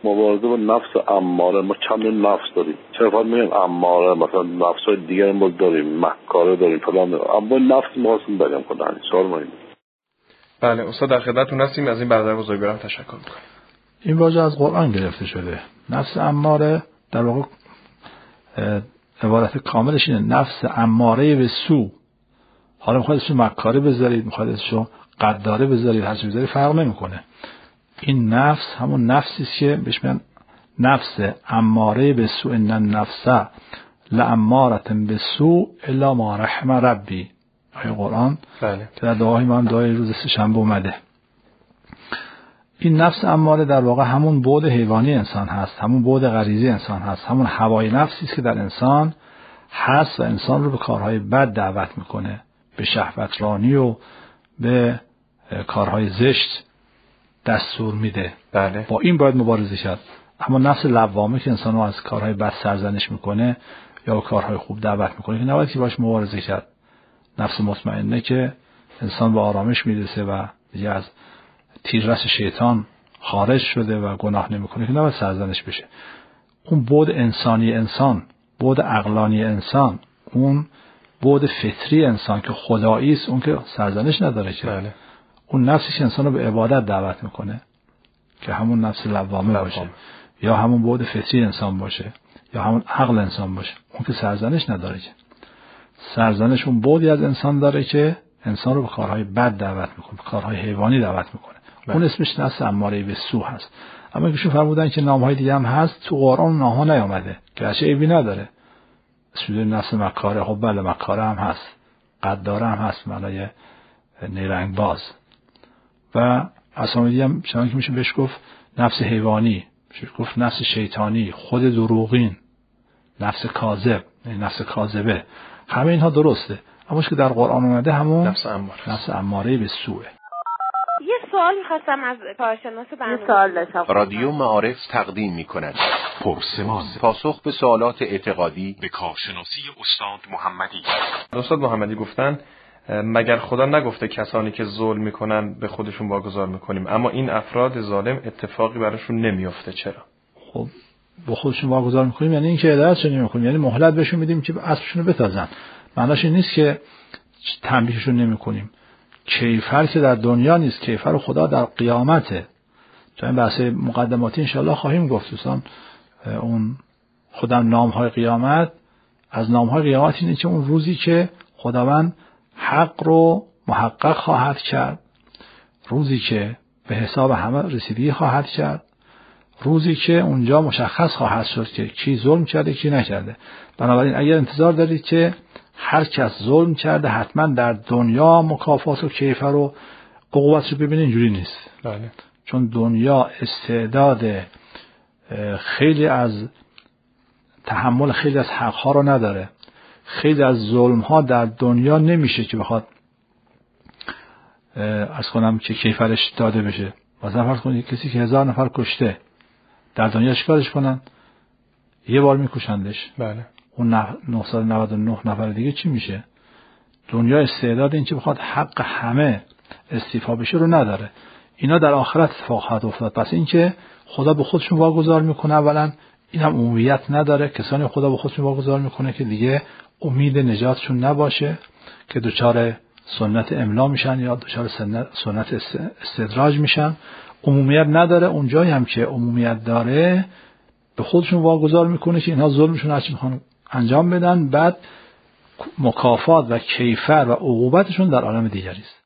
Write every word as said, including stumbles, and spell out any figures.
مبارزه با نفس اماره. ما چند نفس داریم، چرا فقط میگن اماره؟ مثلا نفس‌های دیگه ما داریم، مکاره داریم، فلان. اما نفس ما هستیم بیان کنن سوال ما اینه. بله استاد در خدمتتون هستیم. از این برادر بزرگوارم تشکر می‌کنم. این واژه از قرآن گرفته شده. نفس اماره در واقع عبارت کاملش اینه نفس اماره به سو. حالا میخواید اسمش مکاره بذارید، میخواید اسمش قداره بذارید، هر چی بذارید فرق نمیکنه. این نفس همون نفسی است که بهش میگن نفس اماره به سو. ان النفس لاماره به سو الا ما رحم ربی. آیه قرآن بله. که در دعای ما هم دعای روز سه‌شنبه اومده. این نفس اماره در واقع همون بعد حیوانی انسان هست، همون بعد غریزی انسان هست، همون هوای نفسی است که در انسان هست و انسان رو به کارهای بد دعوت میکنه، به شهوترانی و به کارهای زشت دستور میده. بله. با این باید مبارزه کرد. اما نفس لوامه که انسان رو از کارهای بد سرزنش میکنه یا کارهای خوب دعوت میکنه که نباید که باش مبارزه کرد. نفس مطمئنه که انسان به آرامش میرسه و دیگه از تیررس شیطان خارج شده و گناه نمیکنه که نباید سرزنش بشه. اون بعد انسانی انسان، بعد عقلانی انسان، اون بعد فطری انسان که خدایی است، اون که سرزنش نداره که. بله. اون نفسی که انسان رو به عبادت دعوت میکنه که همون نفس لوامه باشه، یا همون بعد فطری انسان باشه، یا همون عقل انسان باشه، اون که سرزنش نداره که. سرزنش اون بعدی از انسان داره که انسان رو به کارهای بد دعوت میکنه، به کارهای حیوانی دعوت میکنه. بله. اون اسمش نفس اماره به سو هست. اما ایشون فرمودن که نامهای دیگه هم هست، تو قرآن نامها نیامده که اصلا عیبی نداره. اسم نفس مکاره، خب بله مکاره هم هست، قداره هم هست، معنای نیرنگ باز. و اسامی دیگه هم چنان که میشه بهش گفت نفس حیوانی، میشه گفت نفس شیطانی، خود دروغین، نفس کاذب، نفس کاذبه. همه اینها درسته، اما که در قرآن اومده همون نفس اماره، نفس اماره به سوء. یه سوال می‌خواستم از کارشناس برنامه. سوال داشتم. رادیو معارف تقدیم می‌کند پرسمان، پاسخ به سوالات اعتقادی به کارشناسی استاد محمدی. استاد محمدی گفتن مگر خدا نگفته کسانی که ظلم میکنن به خودشون واگذار میکنیم، اما این افراد ظالم اتفاقی براشون نمیافته، چرا؟ خب به خودشون واگذار میکنیم یعنی اینکه هدایتشون نمیکنیم، یعنی مهلت بهشون میدیم که اسبشون رو بتازن. معناش این نیست که تنبیهشون نمیکنیم. کیفر که در دنیا نیست، کیفر خدا در قیامته. تو این بحث مقدماتی انشالله خواهیم گفت دوستان. اون خودم نامهای قیامت، از نامهای قیامت اینه که اون روزی که خداوند حق رو محقق خواهد کرد، روزی که به حساب همه رسیدگی خواهد کرد، روزی که اونجا مشخص خواهد شد که کی ظلم کرده کی نکرده. بنابراین اگر انتظار دارید که هر کس ظلم کرده حتما در دنیا مکافات و کیفر و عقوبت رو ببینه، اینجوری نیست. بله. چون دنیا استعداد خیلی از تحمل خیلی از حقها رو نداره. خیلی از ظلمها در دنیا نمیشه که بخواد از کنم که کیفرش داده بشه. مثلا فرض کنید کسی که هزار نفر کشته در دنیا چیکارش کنن؟ یه بار میکشندش. بله. اون نهصد و نود و نه نفر دیگه چی میشه؟ دنیا استعداد این که بخواد حق همه استیفا بشه رو نداره. اینا در آخرت اتفاق خواهد افتاد. پس این که خدا به خودشون واگذار میکنه، اولا این هم عمومیت نداره. کسانی خدا به خودشون واگذار میکنه که دیگه امید نجاتشون نباشه، که دچار سنت املا میشن یا دچار سنت استدراج میشن. عمومیت نداره. اونجایی هم که عمومیت داره به خودشون واگذار میکنه که اینها ظلمشون هرچی میخوان انجام بدن، بعد مکافات و کیفر و عقوبتشون در عالم دیگری است.